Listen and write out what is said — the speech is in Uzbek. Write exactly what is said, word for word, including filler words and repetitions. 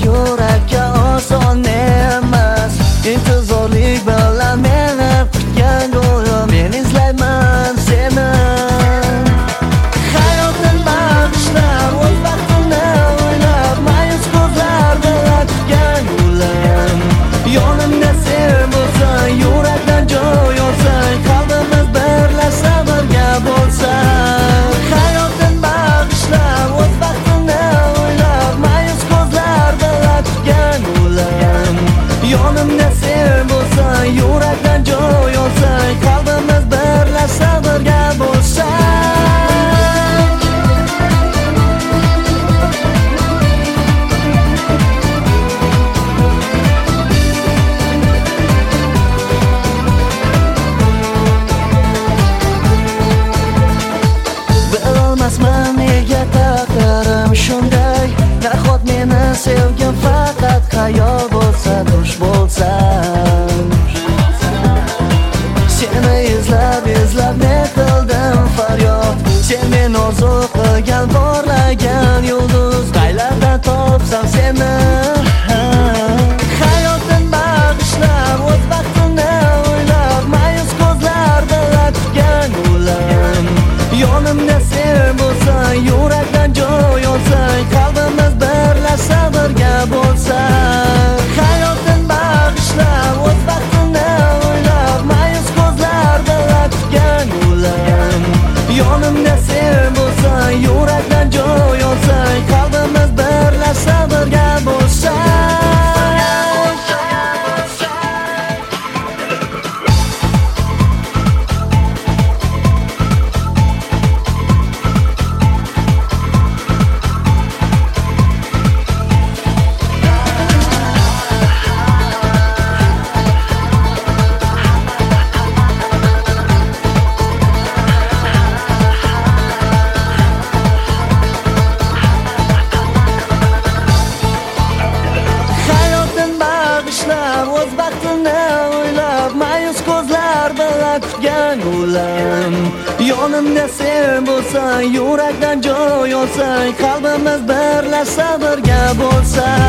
yurakka oson emas. Intizorlik bilan meni kutgan go'yim, men izlayman seni. Hayotdan bag'ishlab, o'z vaqtimni o'ylab, ma'yus ko'zlar bilan kutgan go'yim. Yonimda sen bo'lsang, yurakdan joy olsang, qalbimiz birlashsa birga bo'lsak. Hayotdan bag'ishlab, o'z vaqtimni o'ylab, ma'yus ko'zlar bilan kutgan go'yim. Yonimda sen bo'lsang, yurakdan joy olsang, qalbimiz birlashsa birga bo'lsak. Bilolmasman nega taqdirim shunday. Nahot meni sevgim faqat xayol bo'lsa, tush bo'lsa. Seni izlab izlab ne qildim faryod. Sen meni orzu qilgan borlagan yulduz. Qaylardan topsam seni. Hayotdan bag'ishlab, o'z vaqtimni o'ylab, ma'yus ko'zlar bilan kutgan go'yim. Yonimda sen bo'lsang, yurakdan joy olsang, qalbimiz birlashsa birga bo'lsak. Hayotdan bag'ishlab, o'z vaqtimni o'ylab, ma'yus ko'zlar bilan kutgan go'yim. Yonimda sen bo'lsang, yurakdan joy olsang, qalbimiz birlashsa birga bo'lsak. O'z vaqtimni o'ylab, ma'yus ko'zlar bilan kutgan go'yim. Yonimda sen bo'lsang, yurakdan joy olsang, qalbimiz birlashsa birga bo'lsak.